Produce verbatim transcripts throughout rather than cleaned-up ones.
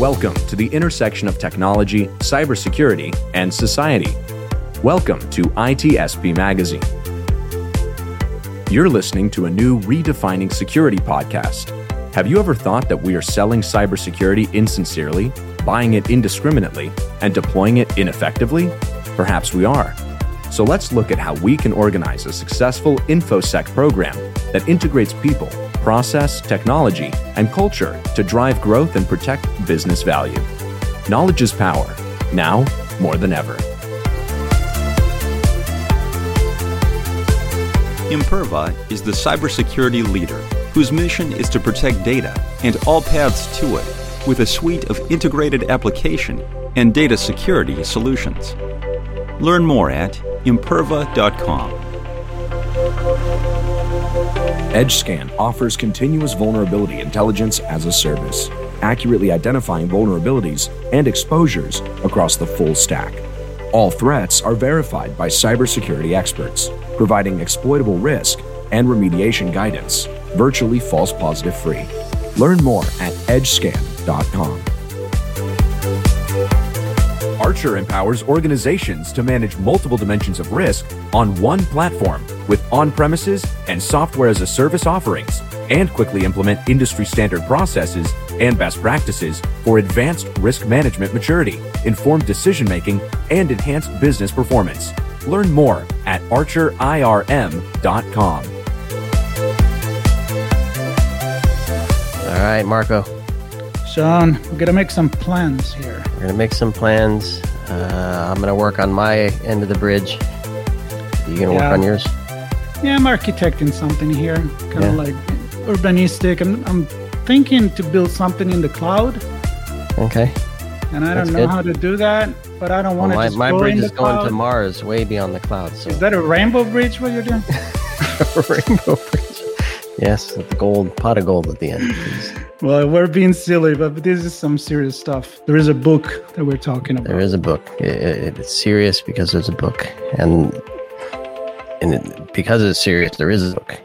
Welcome to the intersection of technology, cybersecurity, and society. Welcome to I T S P Magazine. You're listening to a new Redefining Security podcast. Have you ever thought that we are selling cybersecurity insincerely, buying it indiscriminately, and deploying it ineffectively? Perhaps we are. So let's look at how we can organize a successful InfoSec program that integrates people, process, technology, and culture to drive growth and protect business value. Knowledge is power, now more than ever. Imperva is the cybersecurity leader whose mission is to protect data and all paths to it with a suite of integrated application and data security solutions. Learn more at imperva dot com. EdgeScan offers continuous vulnerability intelligence as a service, accurately identifying vulnerabilities and exposures across the full stack. All threats are verified by cybersecurity experts, providing exploitable risk and remediation guidance, virtually false positive free. Learn more at edge scan dot com. Archer empowers organizations to manage multiple dimensions of risk on one platform with on-premises and software-as-a-service offerings, and quickly implement industry-standard processes and best practices for advanced risk management maturity, informed decision-making, and enhanced business performance. Learn more at archer I R M dot com. All right, Marco. Sean, we're going to make some plans here. We're going to make some plans. Uh, I'm going to work on my end of the bridge. You going to Yeah. work on yours? Yeah, I'm architecting something here, kind Yeah. of like urbanistic. I'm, I'm thinking to build something in the cloud, Okay. and I That's don't know good. how to do that, but I don't Well, want to my just my go bridge in is the going cloud. to Mars, way beyond the clouds. So. Is that a rainbow bridge, what you're doing? Rainbow Bridge? Yes, with the gold, pot of gold at the end, please. Well, we're being silly, but this is some serious stuff. There is a book that we're talking about. There is a book. It, it, it's serious because there's a book, and and it, because it's serious, there is a book.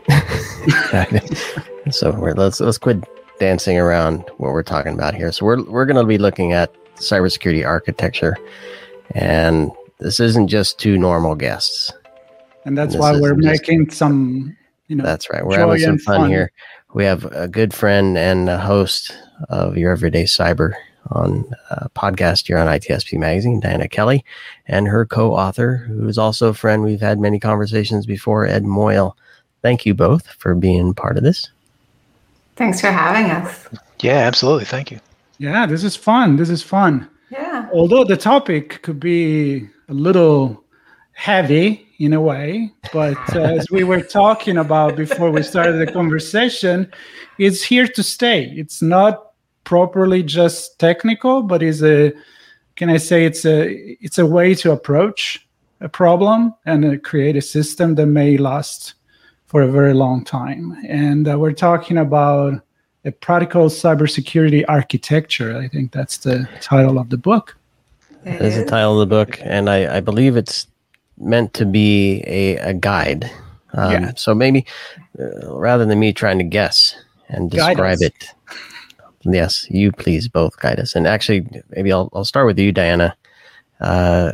So we're, let's let's quit dancing around what we're talking about here. So we're we're going to be looking at cybersecurity architecture, and this isn't just two normal guests. And that's This why we're isn't just- making some, you know, That's right. We're joy having some and fun, here. We have a good friend and a host of Your Everyday Cyber on a podcast here on I T S P Magazine, Diana Kelly, and her co-author, who is also a friend. We've had many conversations before, Ed Moyle. Thank you both for being part of this. Thanks for having us. Yeah, absolutely. Thank you. Yeah, this is fun. This is fun. Yeah. Although the topic could be a little heavy in a way, but uh, as we were talking about before we started the conversation, it's here to stay. It's not properly just technical, but is a, can I say it's a, it's a way to approach a problem and uh, create a system that may last for a very long time. And uh, we're talking about a practical cybersecurity architecture. I think that's the title of the book. It That is the title of the book, and I, I believe it's meant to be a, a guide. Um, Yeah. So maybe uh, rather than me trying to guess and Guide describe us. it, yes, you please both guide us. And actually, maybe I'll I'll start with you, Diana. Uh,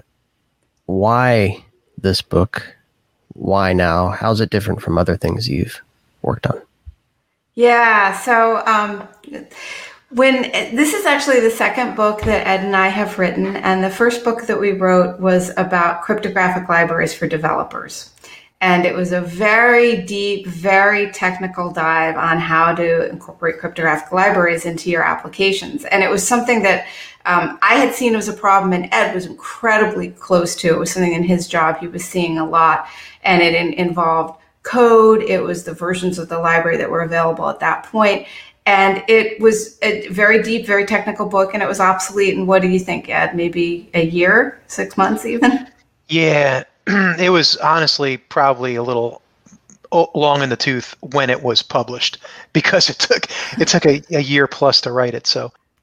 why this book? Why now? How's it different from other things you've worked on? Yeah. So um, when this is actually the second book that Ed and I have written, and the first book that we wrote was about cryptographic libraries for developers. And it was a very deep, very technical dive on how to incorporate cryptographic libraries into your applications. And it was something that um, I had seen as a problem, and Ed was incredibly close to. It was something in his job he was seeing a lot, and it in, involved code. It was the versions of the library that were available at that point. And it was a very deep, very technical book, and it was obsolete. And what do you think, Ed? Maybe a year, six months even? Yeah, it was honestly probably a little o- long in the tooth when it was published, because it took it took a, a year plus to write it. So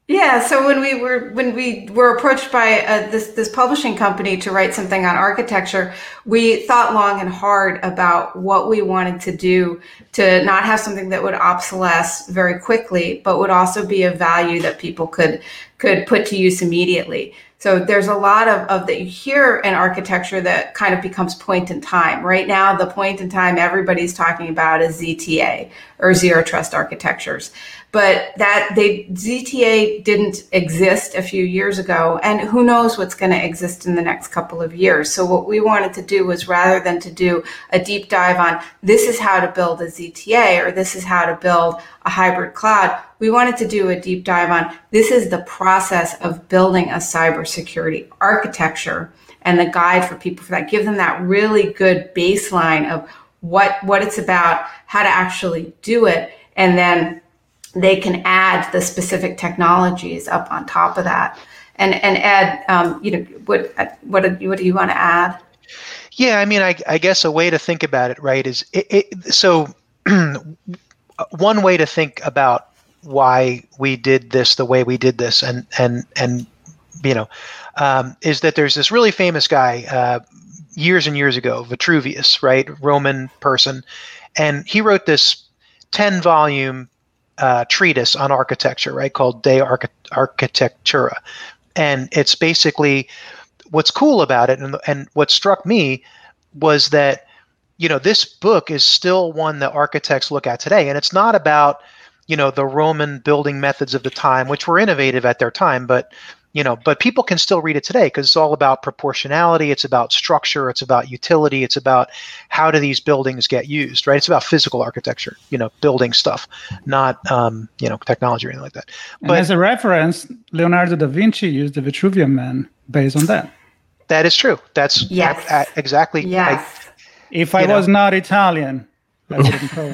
Yeah, so when we were when we were approached by uh, this this publishing company to write something on architecture, we thought long and hard about what we wanted to do to not have something that would obsolesce very quickly, but would also be of value that people could could put to use immediately. So there's a lot of, of that you hear in architecture that kind of becomes point in time. Right now, the point in time everybody's talking about is Z T A or zero trust architectures. But that they Z T A didn't exist a few years ago, and who knows what's going to exist in the next couple of years. So what we wanted to do was, rather than to do a deep dive on this is how to build a Z T A or this is how to build a hybrid cloud, we wanted to do a deep dive on this is the process of building a cybersecurity architecture and the guide for people for that. Give them that really good baseline of what what it's about, how to actually do it, and then they can add the specific technologies up on top of that. And and Ed, um, you know, what what what do you want to add? Yeah, I mean, I, I guess a way to think about it, right, is it, it, so one way to think about why we did this the way we did this, and and and you know, um, is that there's this really famous guy uh, years and years ago, Vitruvius, right, Roman person, and he wrote this ten volume Uh, treatise on architecture, right, called De Arch- Architectura. And it's basically, what's cool about it, and, and what struck me was that, you know, this book is still one that architects look at today. And it's not about, you know, the Roman building methods of the time, which were innovative at their time, but, you know, but people can still read it today because it's all about proportionality. It's about structure. It's about utility. It's about how do these buildings get used, right? It's about physical architecture, you know, building stuff, not, um, you know, technology or anything like that. And but as a reference, Leonardo da Vinci used the Vitruvian Man based on that. That is true. That's yes. a, a, exactly. Yes. I, if I was know. not Italian, I wouldn't call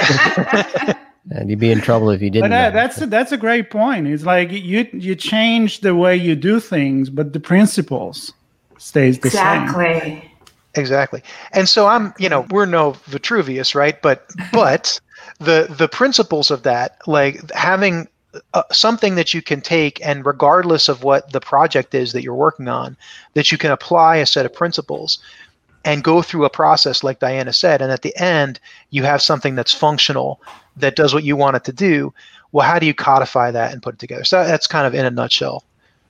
it. And you'd be in trouble if you didn't. But that, that's a, that's a great point. It's like you you change the way you do things, but the principles stays the exactly. same. Exactly. Exactly. And so I'm, you know, we're no Vitruvius, right? But but the the principles of that, like having uh, something that you can take, and regardless of what the project is that you're working on, that you can apply a set of principles and go through a process like Diana said, and at the end you have something that's functional, that does what you want it to do. Well, how do you codify that and put it together? So that's kind of in a nutshell.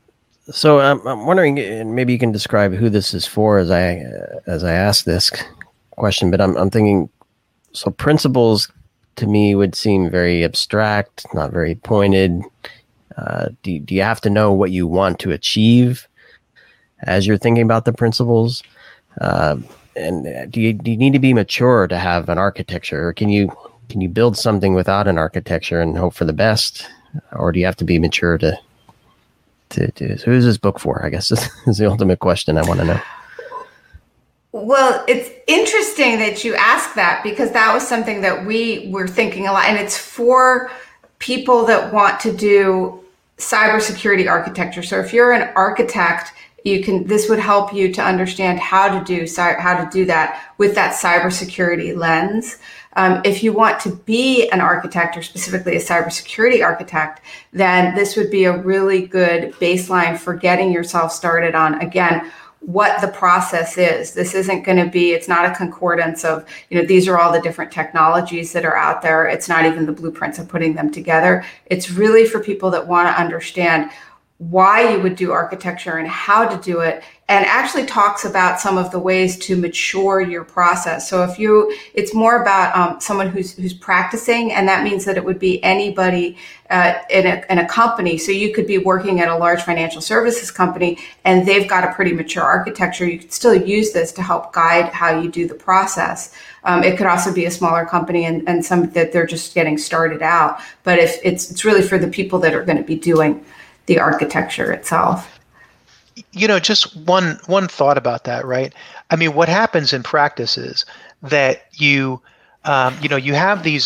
So um, I'm wondering, and maybe you can describe who this is for as I uh, as I ask this question. But I'm I'm thinking, so principles to me would seem very abstract, not very pointed. Uh, do do you have to know what you want to achieve as you're thinking about the principles? Uh, and do you do you need to be mature to have an architecture, or can you can you build something without an architecture and hope for the best, or do you have to be mature to? To, to, so who's this book for? I guess is, is the ultimate question I want to know. Well, it's interesting that you ask that, because that was something that we were thinking a lot, and it's for people that want to do cybersecurity architecture. So if you're an architect, you can. This would help you to understand how to do how to do that with that cybersecurity lens. Um, if you want to be an architect, or specifically a cybersecurity architect, then this would be a really good baseline for getting yourself started on, again, what the process is. This isn't going to be, it's not a concordance of, you know, these are all the different technologies that are out there. It's not even the blueprints of putting them together. It's really for people that want to understand why you would do architecture and how to do it, and actually talks about some of the ways to mature your process. So if you, it's more about um, someone who's who's practicing, and that means that it would be anybody uh, in, a, in a company. So you could be working at a large financial services company, and they've got a pretty mature architecture. You could still use this to help guide how you do the process. Um, it could also be a smaller company, and, and some that they're just getting started out. But if it's it's really for the people that are going to be doing the architecture itself. You know, just one one thought about that, right? I mean, what happens in practice is that you, um, you know, you have these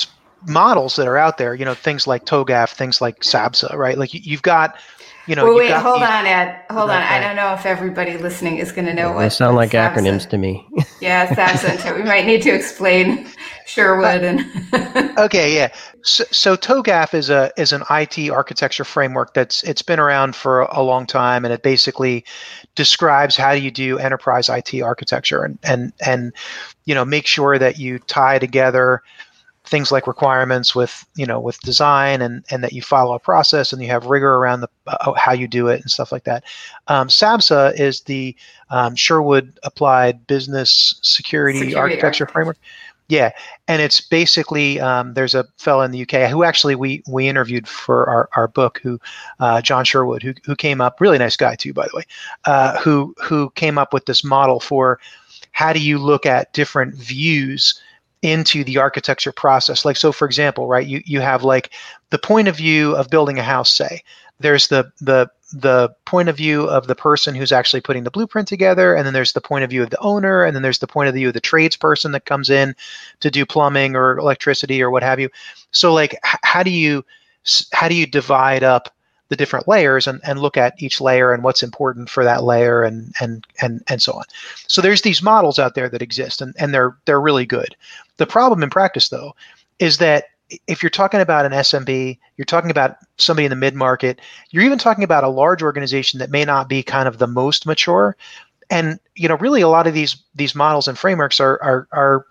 models that are out there, you know, things like TOGAF, things like SABSA, right? Like you, you've got, you know, well, you've wait, got hold these, on, Ed. Hold on. okay. I don't know if everybody listening is going to know yeah, what they sound like SABSA. acronyms to me. Yeah, SABSA. We might need to explain Sherwood and. Okay, yeah. So, so TOGAF is a is an I T architecture framework that's it's been around for a long time, and it basically describes how do you do enterprise I T architecture and and and you know make sure that you tie together things like requirements with you know with design and and that you follow a process and you have rigor around the uh, how you do it and stuff like that. Um, SABSA is the um, Sherwood Applied Business Security, Security Architecture Architecture. Framework. Yeah, and it's basically um, there's a fellow in the U K who actually we we interviewed for our, our book, who uh, John Sherwood, who who came up, really nice guy too, by the way, uh, who who came up with this model for how do you look at different views into the architecture process. Like, so for example, right, you, you have like the point of view of building a house, say, there's the, the, the point of view of the person who's actually putting the blueprint together. And then there's the point of view of the owner. And then there's the point of view of the tradesperson that comes in to do plumbing or electricity or what have you. So like, h- how do you, how do you divide up the different layers and, and look at each layer and what's important for that layer and and and and so on. So there's these models out there that exist and, and they're they're really good. The problem in practice though is that if you're talking about an S M B, you're talking about somebody in the mid-market, you're even talking about a large organization that may not be kind of the most mature. And you know, really a lot of these these models and frameworks are are are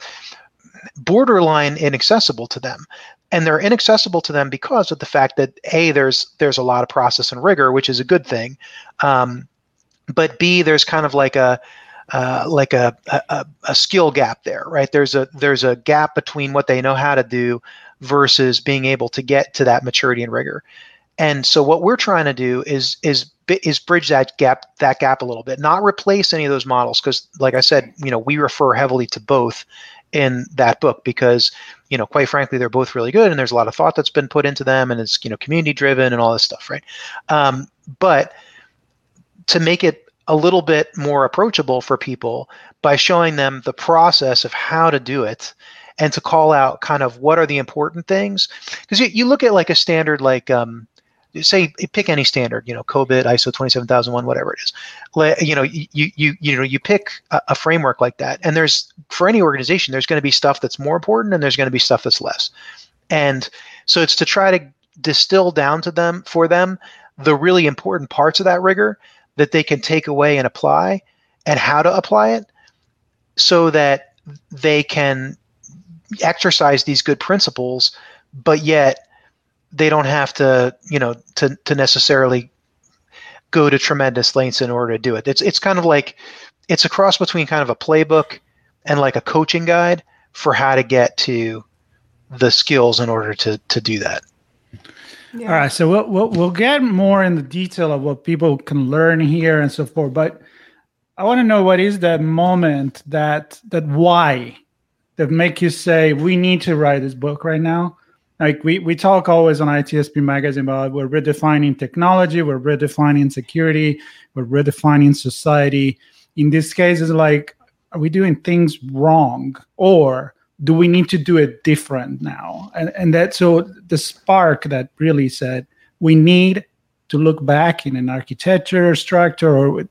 borderline inaccessible to them. And they're inaccessible to them because of the fact that A, there's there's a lot of process and rigor, which is a good thing, um, but B, there's kind of like a uh, like a, a a skill gap there, right? There's a there's a gap between what they know how to do versus being able to get to that maturity and rigor. And so what we're trying to do is is is bridge that gap that gap a little bit, not replace any of those models, because like I said, you know, we refer heavily to both in that book because, you know, quite frankly, they're both really good and there's a lot of thought that's been put into them and it's, you know, community driven and all this stuff, right? Um, but to make it a little bit more approachable for people by showing them the process of how to do it and to call out kind of what are the important things. Because you, you look at like a standard like, um, say pick any standard, you know, COBIT, I S O twenty-seven thousand one, whatever it is. You know, you you you know, you pick a, a framework like that, and there's for any organization, there's going to be stuff that's more important, and there's going to be stuff that's less. And so it's to try to distill down to them for them the really important parts of that rigor that they can take away and apply, and how to apply it, so that they can exercise these good principles, but yet they don't have to, you know, to, to necessarily go to tremendous lengths in order to do it. It's it's kind of like, it's a cross between kind of a playbook and like a coaching guide for how to get to the skills in order to to do that. Yeah. All right, so we'll, we'll we'll get more in the detail of what people can learn here and so forth. But I want to know, what is that moment, that that why, that make you say we need to write this book right now? Like we, we talk always on I T S P Magazine about we're redefining technology, we're redefining security, we're redefining society. In this case, it's like, are we doing things wrong, or do we need to do it different now? And and that so the spark that really said we need to look back in an architecture structure, or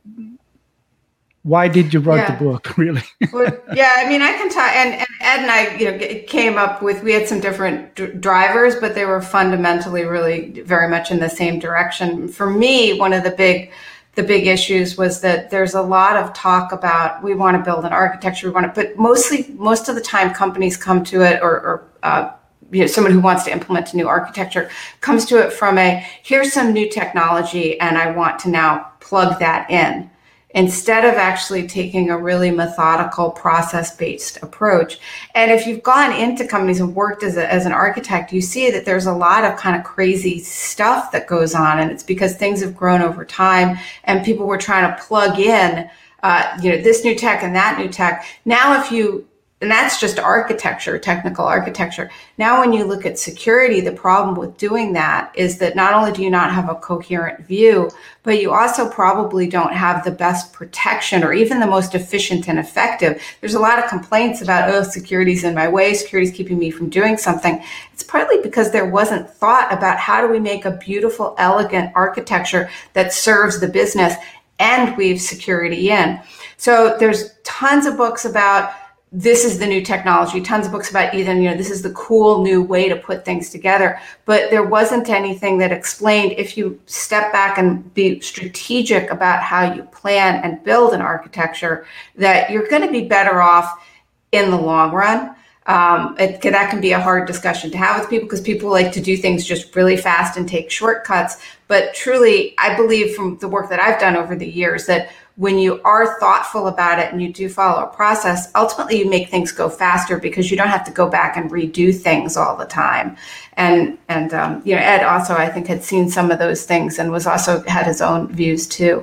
why did you write yeah. the book, really? Well, yeah, I mean, I can talk, and, and Ed and I, you know, came up with, we had some different d- drivers, but they were fundamentally really very much in the same direction. For me, one of the big, the big issues was that there's a lot of talk about, we want to build an architecture, we want to, but mostly, most of the time companies come to it, or, or uh, you know, someone who wants to implement a new architecture comes to it from a, here's some new technology and I want to now plug that in, instead of actually taking a really methodical, process-based approach. And if you've gone into companies and worked as, a, as an architect, you see that there's a lot of kind of crazy stuff that goes on, and it's because things have grown over time and people were trying to plug in, uh, you know, this new tech and that new tech. Now, if you And that's just architecture, technical architecture. Now, when you look at security, the problem with doing that is that not only do you not have a coherent view, but you also probably don't have the best protection or even the most efficient and effective. There's a lot of complaints about, oh, security's in my way, security's keeping me from doing something. It's partly because there wasn't thought about how do we make a beautiful, elegant architecture that serves the business and weave security in. So there's tons of books about this is the new technology, tons of books about even, you know, this is the cool new way to put things together. But there wasn't anything that explained if you step back and be strategic about how you plan and build an architecture, that you're going to be better off in the long run. Um, it, that can be a hard discussion to have with people because people like to do things just really fast and take shortcuts. But truly, I believe from the work that I've done over the years that when you are thoughtful about it and you do follow a process, ultimately you make things go faster because you don't have to go back and redo things all the time. And, and um, you know, Ed also, I think, had seen some of those things and was also had his own views too.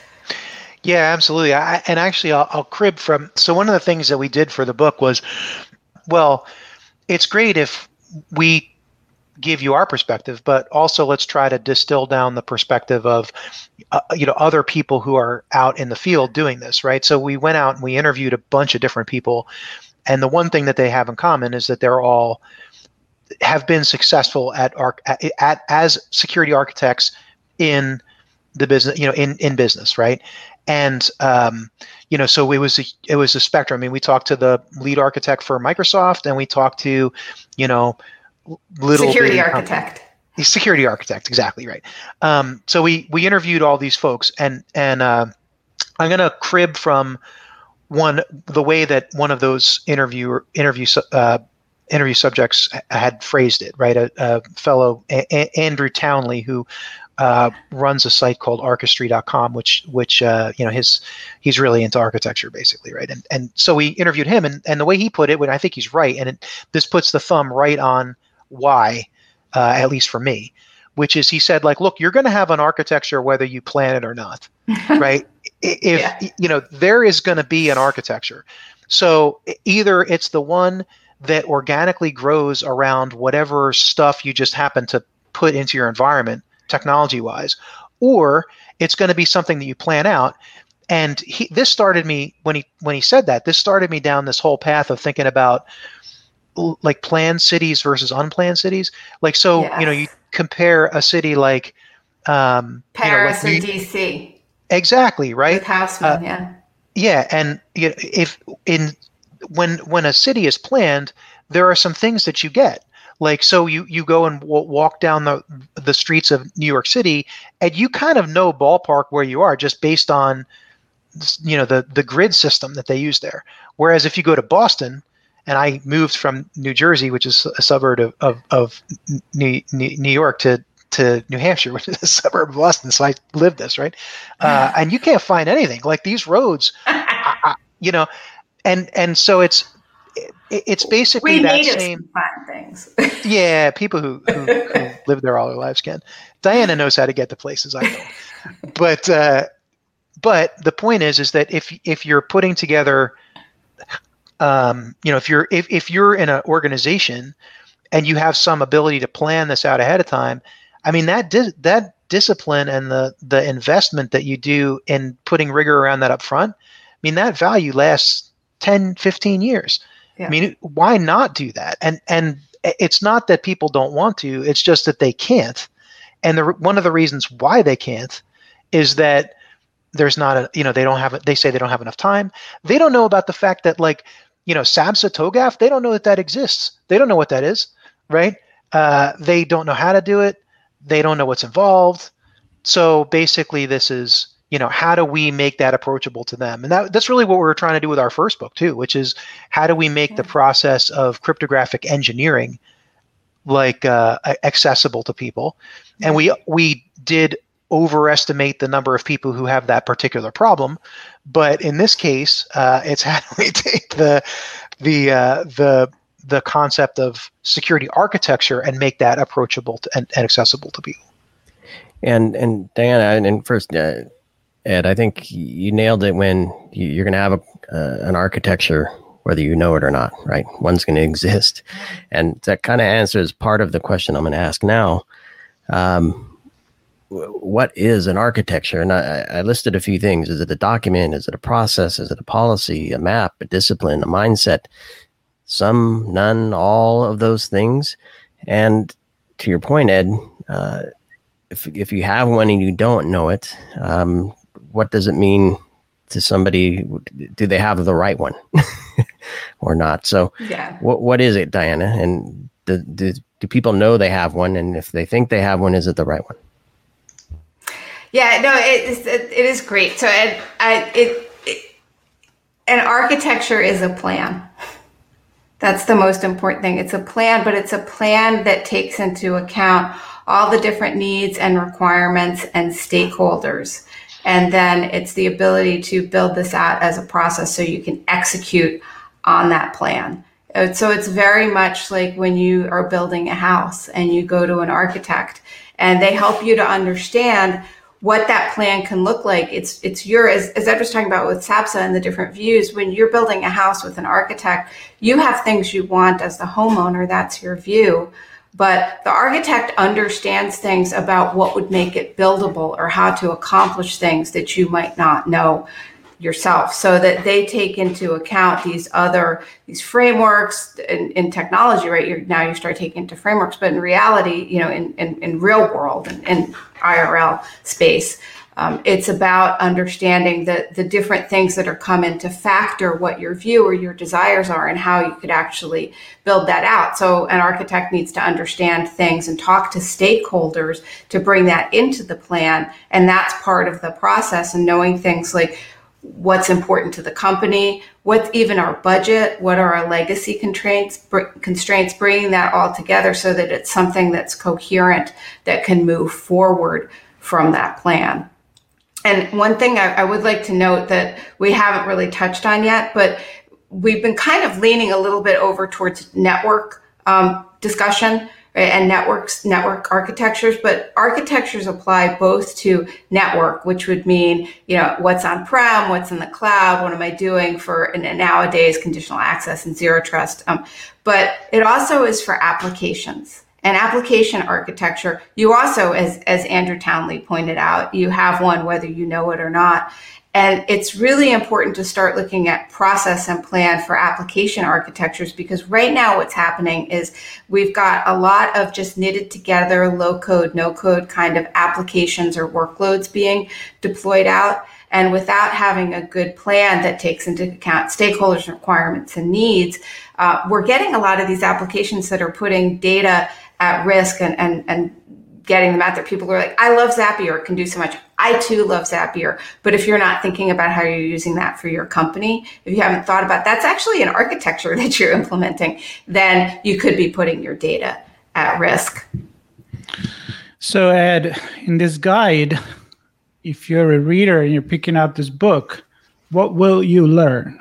Yeah, absolutely. I, and actually, I'll, I'll crib from, so one of the things that we did for the book was, well, it's great if we give you our perspective, but also let's try to distill down the perspective of, uh, you know, other people who are out in the field doing this, right? So we went out and we interviewed a bunch of different people, and the one thing that they have in common is that they're all have been successful at, arch- at, at as security architects in the business, you know, in, in business, right? And um, you know, so it was a, it was a spectrum. I mean, we talked to the lead architect for Microsoft, and we talked to, you know, little security architect. Company. Security architect, exactly right. Um, so we we interviewed all these folks, and and uh, I'm going to crib from one the way that one of those interview interview uh, interview subjects had phrased it. Right, a, a fellow a- a- Andrew Townley who. Uh, runs a site called archistry dot com, which, which uh, you know, his he's really into architecture, basically, right? And and so we interviewed him, and, and the way he put it, when I think he's right, and it, this puts the thumb right on why, uh, at least for me, which is he said, like, look, you're going to have an architecture whether you plan it or not, right? If yeah. you know, there is going to be an architecture. So either it's the one that organically grows around whatever stuff you just happen to put into your environment, technology-wise, or it's going to be something that you plan out. And he, this started me when he when he said that. This started me down this whole path of thinking about l- like planned cities versus unplanned cities. Like so, yes. you know, you compare a city like um, Paris you know, like or D C. Exactly right. With Haussmann, uh, yeah. Yeah, and you know, if in when when a city is planned, there are some things that you get. Like, so you, you go and w- walk down the the streets of New York City, and you kind of know ballpark where you are just based on, you know, the, the grid system that they use there. Whereas if you go to Boston, and I moved from New Jersey, which is a suburb of, of, of New, New York, to, to New Hampshire, which is a suburb of Boston, so I lived this, right? Uh, and you can't find anything. Like these roads, I, I, you know, and and so it's, It's basically we that same find things. Yeah, people who, who, who live there all their lives can. Diana knows how to get to places I don't. But uh, but the point is is that if if you're putting together, um, you know, if you're if, if you're in an organization and you have some ability to plan this out ahead of time, I mean that di- that discipline and the the investment that you do in putting rigor around that up front, I mean that value lasts ten, fifteen years. Yeah. I mean, why not do that? And and it's not that people don't want to; it's just that they can't. And the, one of the reasons why they can't is that there's not a, you know, they don't have it. They say they don't have enough time. They don't know about the fact that, like, you know, SABSA TOGAF, they don't know that that exists. They don't know what that is, right? Uh, they don't know how to do it. They don't know what's involved. So basically, this is, you know, how do we make that approachable to them? And that, that's really what we were trying to do with our first book too, which is how do we make the process of cryptographic engineering like uh, accessible to people? And we we did overestimate the number of people who have that particular problem, but in this case, uh, it's how do we take the the uh, the the concept of security architecture and make that approachable to, and, and accessible to people. And and Diana, and first. Uh, Ed, I think you nailed it when you're going to have a, uh, an architecture whether you know it or not, right? One's going to exist. And that kind of answers part of the question I'm going to ask now. Um, what is an architecture? And I, I listed a few things. Is it a document? Is it a process? Is it a policy, a map, a discipline, a mindset? Some, none, all of those things. And to your point, Ed, uh, if if you have one and you don't know it, um, what does it mean to somebody? Do they have the right one or not? So yeah. what what is it, Diana? And do, do, do people know they have one? And if they think they have one, is it the right one? Yeah, no, it, it, it is great. So it, I, it, it, an architecture is a plan. That's the most important thing. It's a plan, but it's a plan that takes into account all the different needs and requirements and stakeholders. And then it's the ability to build this out as a process so you can execute on that plan. So it's very much like when you are building a house and you go to an architect and they help you to understand what that plan can look like. It's it's your, as, as Ed was talking about with SAPSA and the different views, when you're building a house with an architect, you have things you want as the homeowner, that's your view. But the architect understands things about what would make it buildable or how to accomplish things that you might not know yourself, so that they take into account these other, these frameworks in, in technology, right? You're, now you start taking into frameworks, but in reality, you know, in, in, in real world and in I R L space, um, it's about understanding the, the different things that are coming to factor what your view or your desires are and how you could actually build that out. So an architect needs to understand things and talk to stakeholders to bring that into the plan. And that's part of the process, and knowing things like what's important to the company, what's even our budget, what are our legacy constraints, br- constraints, bringing that all together so that it's something that's coherent, that can move forward from that plan. And one thing I, I would like to note that we haven't really touched on yet, but we've been kind of leaning a little bit over towards network um, discussion, right, and networks, network architectures, but architectures apply both to network, which would mean, you know, what's on-prem, what's in the cloud, what am I doing for and nowadays conditional access and zero trust. Um, but it also is for applications. And application architecture, you also, as, as Andrew Townley pointed out, you have one whether you know it or not. And it's really important to start looking at process and plan for application architectures, because right now what's happening is we've got a lot of just knitted together, low code, no code kind of applications or workloads being deployed out. And without having a good plan that takes into account stakeholders' requirements and needs, uh, we're getting a lot of these applications that are putting data at risk and, and, and getting them out there. People are like, I love Zapier, it can do so much. I too love Zapier. But if you're not thinking about how you're using that for your company, if you haven't thought about that's actually an architecture that you're implementing, then you could be putting your data at risk. So Ed, in this guide, if you're a reader and you're picking up this book, what will you learn?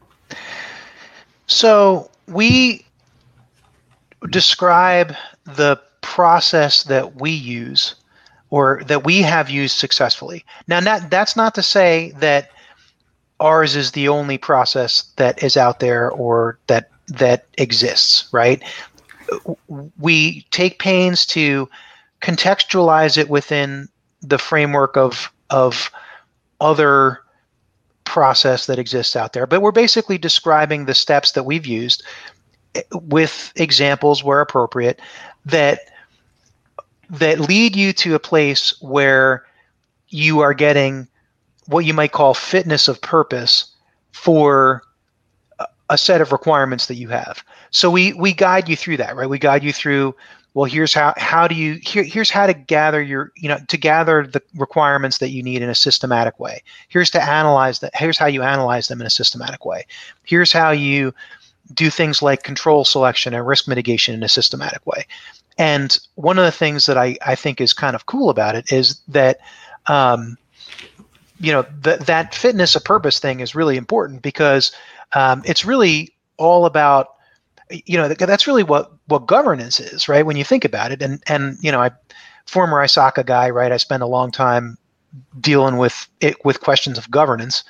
So we describe the process that we use or that we have used successfully. Now, not, that's not to say that ours is the only process that is out there or that that exists, right? We take pains to contextualize it within the framework of of other process that exists out there. But we're basically describing the steps that we've used with examples where appropriate that that lead you to a place where you are getting what you might call fitness of purpose for a set of requirements that you have. So we we guide you through that, right? We guide you through, well, here's how how do you here here's how to gather your, you know, to gather the requirements that you need in a systematic way. Here's to analyze that. Here's how you analyze them in a systematic way. Here's how you do things like control selection and risk mitigation in a systematic way. And one of the things that I, I think is kind of cool about it is that, um, you know, th- that fitness of purpose thing is really important because um, it's really all about, you know, that's really what, what governance is, right? When you think about it. And, and you know, I former I S A C A guy, right? I spent a long time dealing with it, with questions of governance.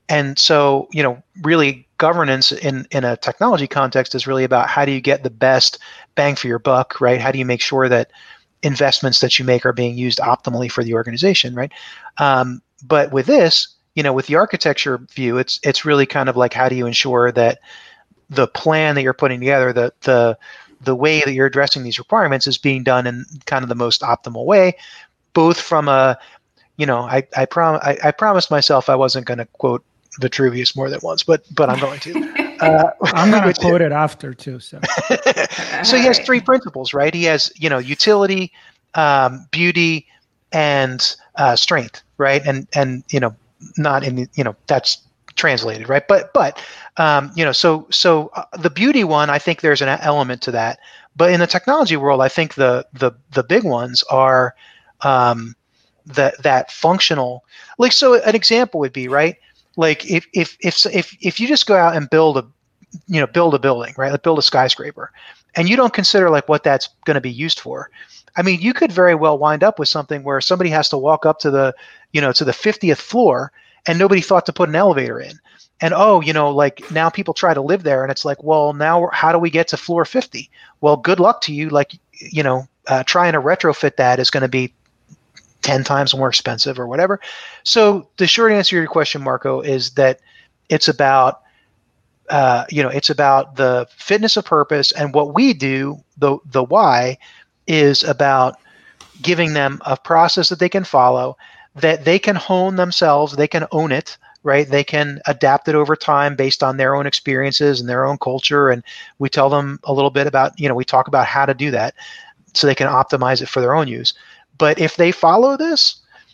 And so, you know, really governance in, in a technology context is really about how do you get the best bang for your buck, right? How do you make sure that investments that you make are being used optimally for the organization, right? Um, but with this, you know, with the architecture view, it's it's really kind of like how do you ensure that the plan that you're putting together, the the the way that you're addressing these requirements is being done in kind of the most optimal way, both from a, you know, I I, prom- I, I promised myself I wasn't going to quote Vitruvius more than once, but but I'm going to. Uh, I'm going to quote it after too. So, so he has three principles, right? He has, you know, utility, um, beauty, and uh, strength, right? And and you know, not in the, you know, that's translated, right? But but um, you know, so so uh, the beauty one, I think there's an element to that. But in the technology world, I think the the the big ones are um, that that functional. Like, so an example would be, right? Like if if if if if you just go out and build a, you know, build a building, right? Like build a skyscraper, and you don't consider like what that's going to be used for. I mean, you could very well wind up with something where somebody has to walk up to the, you know, to the fiftieth floor, and nobody thought to put an elevator in. And oh, you know, like now people try to live there, and it's like, well, now how do we get to floor fifty? Well, good luck to you. Like, you know, uh, trying to retrofit that is going to be ten times more expensive or whatever. So the short answer to your question, Marco, is that it's about, uh, you know, it's about the fitness of purpose, and what we do, the the why, is about giving them a process that they can follow, that they can hone themselves, they can own it, right? They can adapt it over time based on their own experiences and their own culture. And we tell them a little bit about, you know, we talk about how to do that so they can optimize it for their own use. But if they follow this,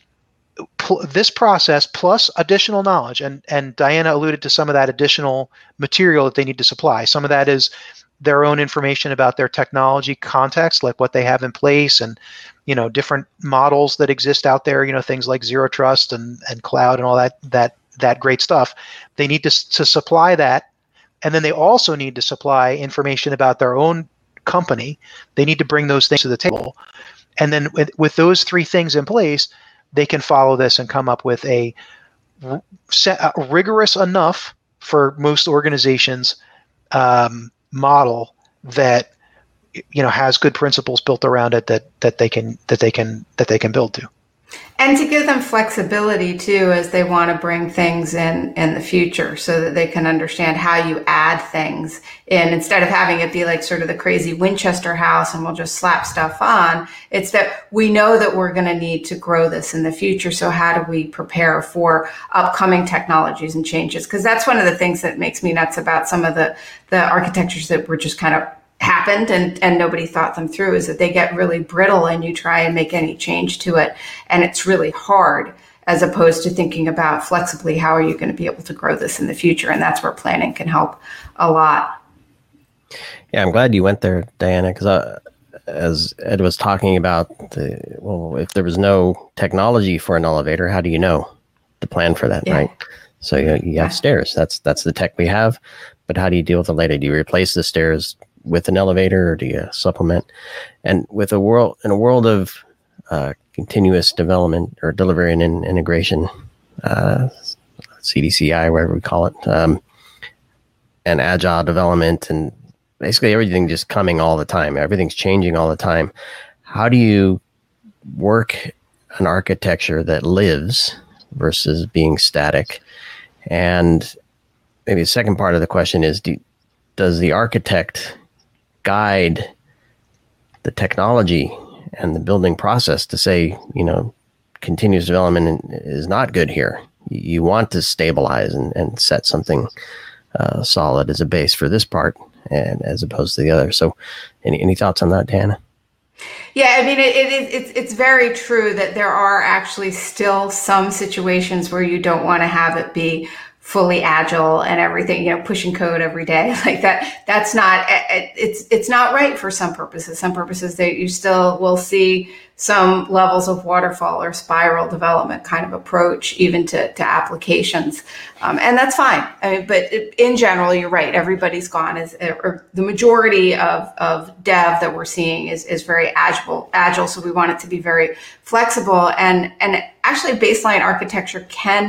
pl- this process plus additional knowledge, and, and Diana alluded to some of that additional material that they need to supply. Some of that is their own information about their technology context, like what they have in place, and, you know, different models that exist out there, you know, things like zero trust and, and cloud and all that, that, that great stuff. They need to, to supply that. And then they also need to supply information about their own company. They need to bring those things to the table. And then with, with those three things in place, they can follow this and come up with a, set, a rigorous enough for most organizations um, model that, you know, has good principles built around it that that they can that they can that they can build to. And to give them flexibility too, as they want to bring things in in the future, so that they can understand how you add things in, instead of having it be like sort of the crazy Winchester house and we'll just slap stuff on. It's that we know that we're going to need to grow this in the future. So how do we prepare for upcoming technologies and changes? Because that's one of the things that makes me nuts about some of the, the architectures that were just kind of happened and, and nobody thought them through, is that they get really brittle and you try and make any change to it. And it's really hard, as opposed to thinking about flexibly, how are you going to be able to grow this in the future? And that's where planning can help a lot. Yeah, I'm glad you went there, Diana, because as Ed was talking about, the, well, if there was no technology for an elevator, how do you know to plan for that, yeah. right? So you, you have yeah. stairs. That's that's the tech we have. But how do you deal with it later? Do you replace the stairs with an elevator, or do you supplement? And with a world in a world of uh, continuous development or delivery and in, integration, uh, C D C I, whatever we call it, um, and agile development, and basically everything just coming all the time. Everything's changing all the time. How do you work an architecture that lives versus being static? And maybe the second part of the question is, do, does the architect guide the technology and the building process to say, you know, continuous development is not good here. You want to stabilize and, and set something uh, solid as a base for this part, and as opposed to the other. So any, any thoughts on that, Dana? Yeah, I mean, it, it, it's it's very true that there are actually still some situations where you don't want to have it be fully agile and everything, you know, pushing code every day like that. That's not, it's it's not right for some purposes. Some purposes that you still will see some levels of waterfall or spiral development kind of approach even to, to applications. Um, and that's fine. I mean, but in general, you're right. Everybody's gone is, or the majority of, of dev that we're seeing is, is very agile, agile. So we want it to be very flexible, and, and actually baseline architecture can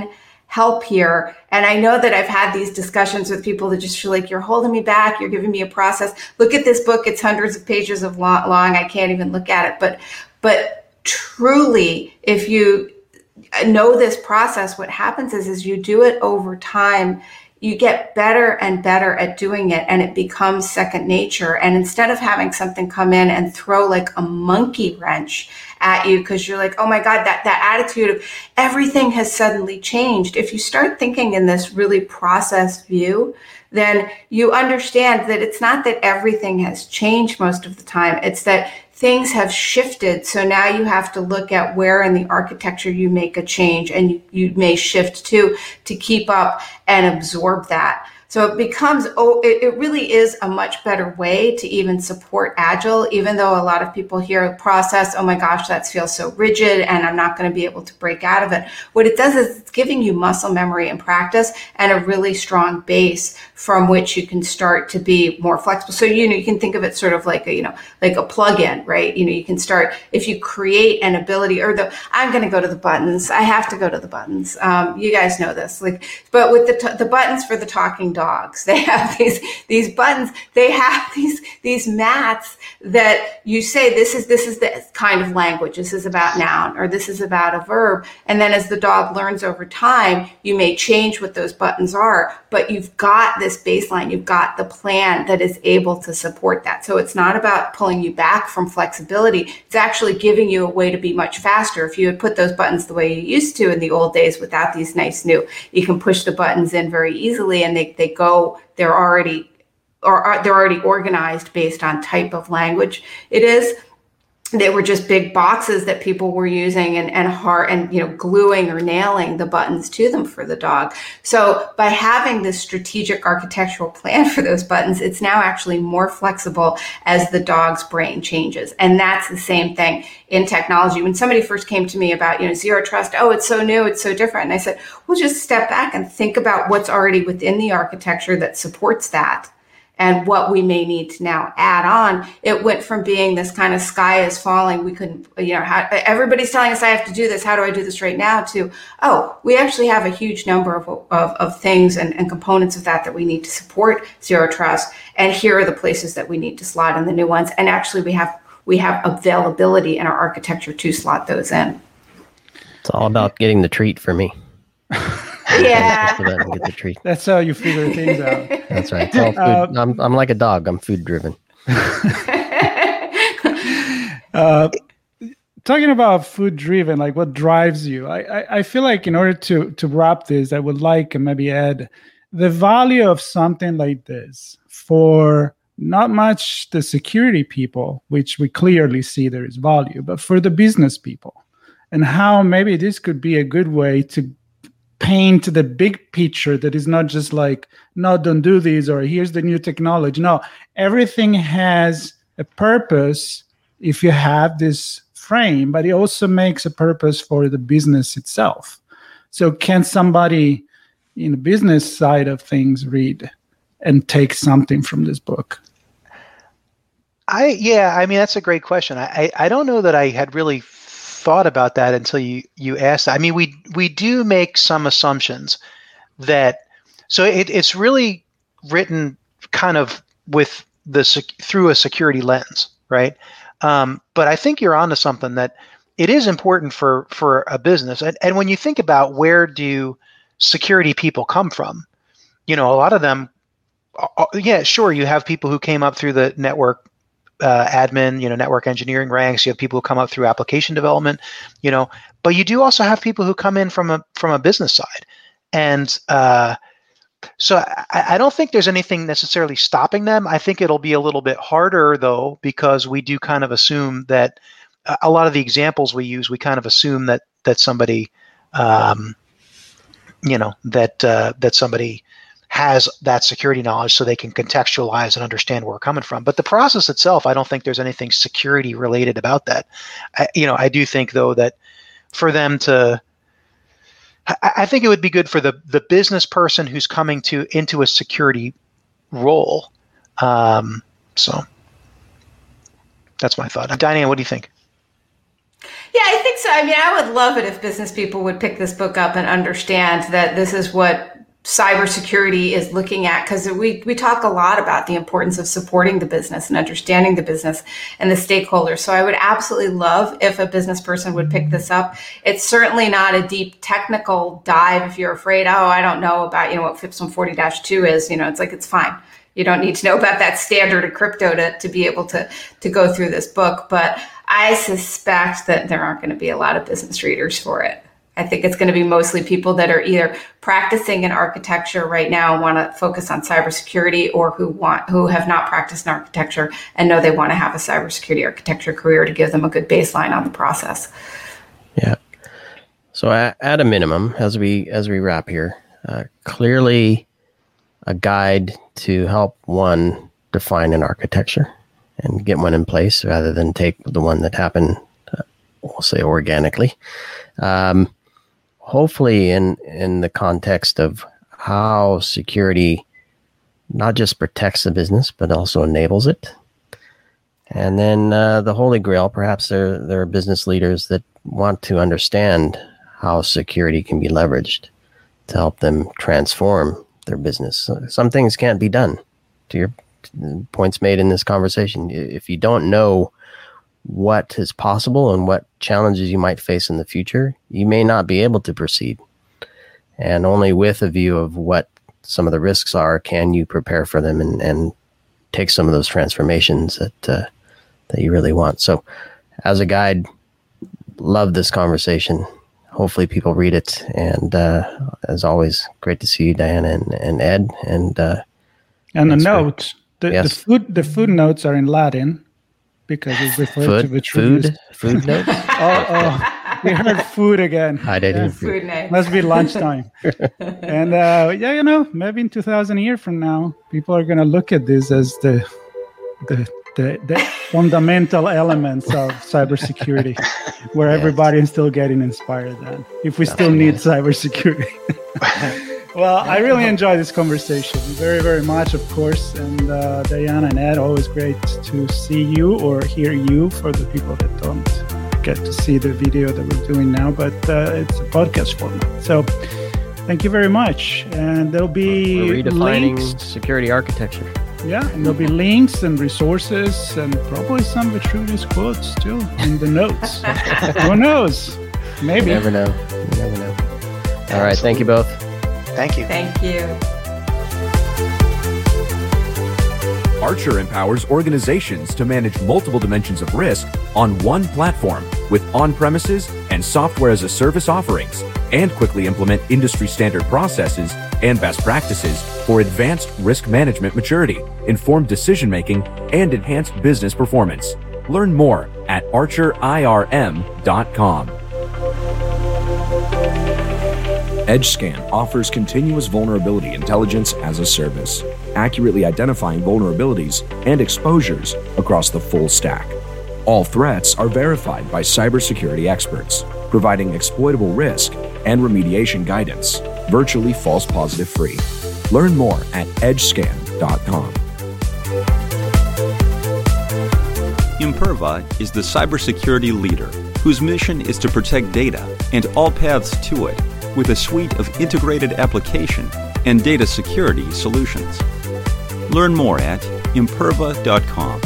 help here. And I know that I've had these discussions with people that just feel like you're holding me back. You're giving me a process. Look at this book. It's hundreds of pages of long. I can't even look at it. But, but truly, if you know this process, what happens is, is you do it over time. You get better and better at doing it, and it becomes second nature. And instead of having something come in and throw like a monkey wrench at you because you're like, oh my God, that, that attitude of everything has suddenly changed. If you start thinking in this really processed view, then you understand that it's not that everything has changed most of the time. It's that things have shifted. So now you have to look at where in the architecture you make a change, and you, you may shift to, to keep up and absorb that. So it becomes, oh, it, it really is a much better way to even support Agile, even though a lot of people hear process, oh my gosh, that feels so rigid and I'm not going to be able to break out of it. What it does is it's giving you muscle memory and practice and a really strong base from which you can start to be more flexible. So, you know, you can think of it sort of like a, you know, like a plug-in, right? You know, you can start, if you create an ability, or the, I'm going to go to the buttons. I have to go to the buttons. Um, you guys know this, like, but with the, t- the buttons for the talking dogs, they have these, these buttons, they have these, these mats that you say, this is, this is the kind of language. This is about noun, or this is about a verb. And then as the dog learns over time, you may change what those buttons are, but you've got this baseline, you've got the plan that is able to support that. So it's not about pulling you back from flexibility. It's actually giving you a way to be much faster. If you had put those buttons the way you used to in the old days without these nice new, you can push the buttons in very easily, and they, they go, they're already, or are, they're already organized based on type of language it is. They were just big boxes that people were using and, and hard and, you know, gluing or nailing the buttons to them for the dog. So by having this strategic architectural plan for those buttons, it's now actually more flexible as the dog's brain changes. And that's the same thing in technology. When somebody first came to me about, you know, zero trust, oh, it's so new, it's so different. And I said, well, just step back and think about what's already within the architecture that supports that, and what we may need to now add on. It went from being this kind of sky is falling, we couldn't, you know, how, everybody's telling us I have to do this, how do I do this right now, to, oh, we actually have a huge number of of, of things and, and components of that that we need to support zero trust, and here are the places that we need to slot in the new ones. And actually we have we have availability in our architecture to slot those in. It's all about getting the treat for me. Yeah, get the treat. That's how you figure things out. That's right. It's all food. Uh, I'm I'm like a dog. I'm food driven. uh, talking about food driven, like what drives you? I, I I feel like in order to to wrap this, I would like to maybe add the value of something like this for not much the security people, which we clearly see there is value, but for the business people, and how maybe this could be a good way to paint the big picture that is not just like, no, don't do this, or here's the new technology. No, everything has a purpose if you have this frame, but it also makes a purpose for the business itself. So can somebody in the business side of things read and take something from this book? I, yeah, I mean, that's a great question. I, I, I don't know that I had really thought about that until you, you asked. I mean, we we do make some assumptions that, so it, it's really written kind of with the through a security lens, right? Um, but I think you're onto something, that it is important for for a business. And, and when you think about where do security people come from, you know, a lot of them, yeah, sure, you have people who came up through the network Uh, admin, you know, network engineering ranks. You have people who come up through application development, you know, but you do also have people who come in from a from a business side, and uh, so I, I don't think there's anything necessarily stopping them. I think it'll be a little bit harder though, because we do kind of assume that uh, a lot of the examples we use, we kind of assume that that somebody, um, you know, that uh, that somebody has that security knowledge so they can contextualize and understand where we're coming from. But the process itself, I don't think there's anything security related about that. I, you know, I do think though that for them to, I, I think it would be good for the the business person who's coming to into a security role. Um, so that's my thought. Diane, what do you think? Yeah, I think so. I mean, I would love it if business people would pick this book up and understand that this is what cybersecurity is looking at, because we, we talk a lot about the importance of supporting the business and understanding the business and the stakeholders. So I would absolutely love if a business person would pick this up. It's certainly not a deep technical dive if you're afraid, oh, I don't know about, you know, what FIPS one forty dash two is. You know, it's like, it's fine. You don't need to know about that standard of crypto to, to be able to, to go through this book. But I suspect that there aren't going to be a lot of business readers for it. I think it's going to be mostly people that are either practicing in architecture right now and want to focus on cybersecurity, or who want who have not practiced in architecture and know they want to have a cybersecurity architecture career to give them a good baseline on the process. Yeah. So at, at a minimum, as we as we wrap here, uh, clearly a guide to help one define an architecture and get one in place rather than take the one that happened, uh, we'll say organically. Um, hopefully in, in the context of how security not just protects the business, but also enables it. And then uh, the Holy Grail, perhaps there, there are business leaders that want to understand how security can be leveraged to help them transform their business. Some things can't be done, to your points made in this conversation. If you don't know what is possible and what challenges you might face in the future, you may not be able to proceed. And only with a view of what some of the risks are can you prepare for them and, and take some of those transformations that uh, that you really want. So as a guide, love this conversation. Hopefully people read it. And uh, as always, great to see you, Diana and, and Ed. And uh, and a note, the, yes. the food the food notes are in Latin, because it's referred food, to Vitruvius. Food, food notes? oh, oh, we heard food again. I didn't. Yeah, food name. Must be lunchtime. And uh, yeah, you know, maybe in two thousand years from now, people are going to look at this as the the the, the fundamental elements of cybersecurity, where yes. everybody is still getting inspired then, if we That's still need cybersecurity. Well, I really enjoyed this conversation very, very much, of course. And uh, Diana and Ed, always great to see you or hear you for the people that don't get to see the video that we're doing now. But uh, it's a podcast format. So thank you very much. And there'll be We're redefining links. security architecture. Yeah, and there'll be links and resources and probably some Vitruvius quotes too in the notes. Who knows? Maybe. You never know. You never know. All right. Thank you both. Thank you. Thank you. Archer empowers organizations to manage multiple dimensions of risk on one platform with on-premises and software as a service offerings, and quickly implement industry standard processes and best practices for advanced risk management maturity, informed decision-making, and enhanced business performance. Learn more at archer I R M dot com. EdgeScan offers continuous vulnerability intelligence as a service, accurately identifying vulnerabilities and exposures across the full stack. All threats are verified by cybersecurity experts, providing exploitable risk and remediation guidance, virtually false positive free. Learn more at edge scan dot com. Imperva is the cybersecurity leader whose mission is to protect data and all paths to it with a suite of integrated application and data security solutions. Learn more at imperva dot com.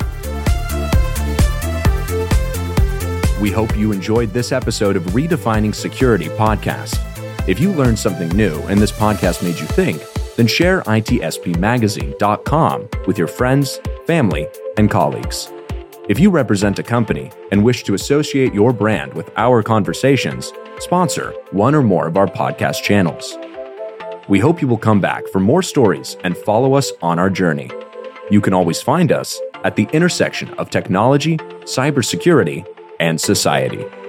We hope you enjoyed this episode of Redefining Security podcast. If you learned something new and this podcast made you think, then share I T S P magazine dot com with your friends, family, and colleagues. If you represent a company and wish to associate your brand with our conversations, sponsor one or more of our podcast channels. We hope you will come back for more stories and follow us on our journey. You can always find us at the intersection of technology, cybersecurity, and society.